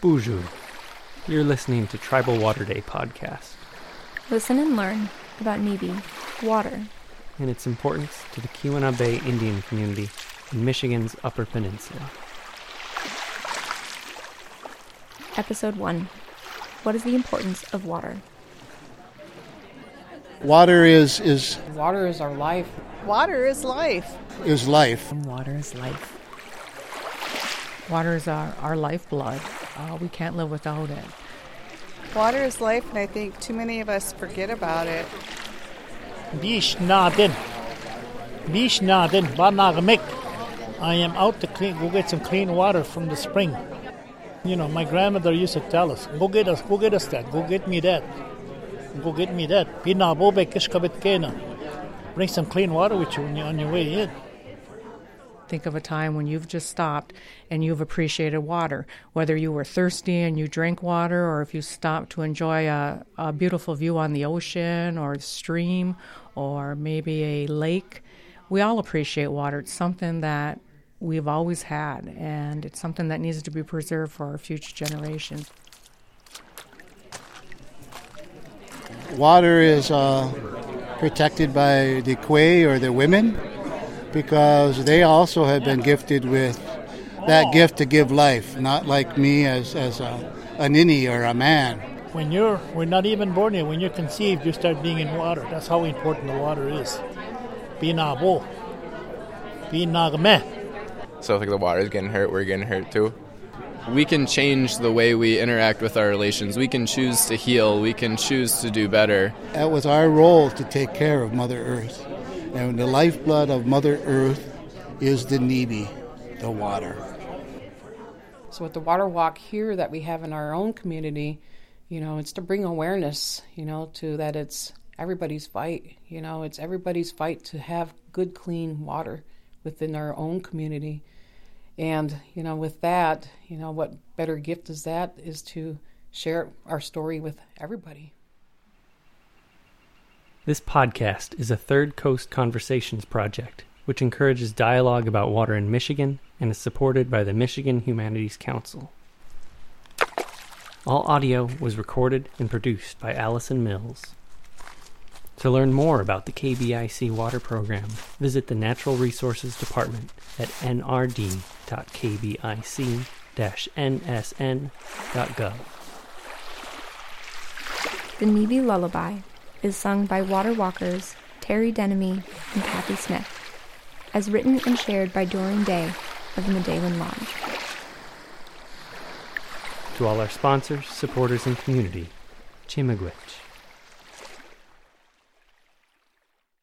Bonjour. You're listening to Tribal Water Day podcast. Listen and learn about Nibi, water, and its importance to the Keweenaw Indian community in Michigan's Upper Peninsula. Episode 1. What is the importance of water? Water is Water is our life. Water is life. Is life. Water is life. Water is our lifeblood. We can't live without it. Water is life, and I think too many of us forget about it. Bish nadin, banagamik. I am out to go get some clean water from the spring. You know, my grandmother used to tell us, go get us that, go get me that. Bring some clean water with you on your way in. Think of a time when you've just stopped and you've appreciated water, whether you were thirsty and you drank water, or if you stopped to enjoy a beautiful view on the ocean or the stream or maybe a lake. We all appreciate water. It's something that we've always had, and it's something that needs to be preserved for our future generations. Water is protected by the Kwe or the women, because they also have been gifted with that gift to give life, not like me as a nini or a man. We're not even born yet. When you're conceived, you start being in water. That's how important the water is. Binabo. Binagame. So if the water is getting hurt, we're getting hurt too. We can change the way we interact with our relations. We can choose to heal. We can choose to do better. That was our role, to take care of Mother Earth. And the lifeblood of Mother Earth is the Nibi, the water. So with the water walk here that we have in our own community, it's to bring awareness, to that it's everybody's fight. It's everybody's fight to have good, clean water within our own community. And, with that, what better gift is that is to share our story with everybody. This podcast is a Third Coast Conversations project, which encourages dialogue about water in Michigan and is supported by the Michigan Humanities Council. All audio was recorded and produced by Allison Mills. To learn more about the KBIC water program, visit the Natural Resources Department at nrd.kbic-nsn.gov. The Nibi Lullaby is sung by water walkers Terry Denemy and Kathy Smith, as written and shared by Doreen Day of the Medallion Lodge. To all our sponsors, supporters, and community, Chimagwich.